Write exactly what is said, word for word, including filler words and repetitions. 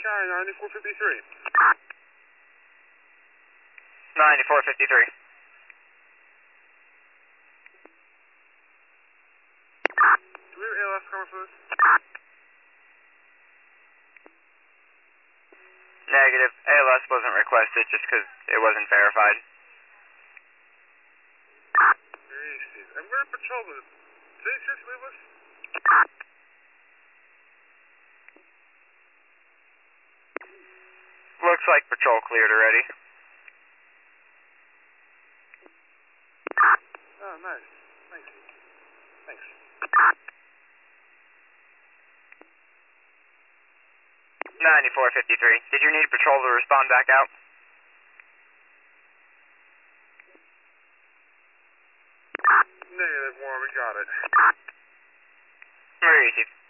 Sky ninety-four fifty-three. ninety-four fifty-three. Do we have A L S coming for this? Negative. A L S wasn't requested just because it wasn't verified. I'm going to patrol this. Did they just leave us? Looks like patrol cleared already. Oh, nice. Thanks. Thanks. ninety-four fifty-three. Did you need patrol to respond back out? Negative one, we got it. Very easy.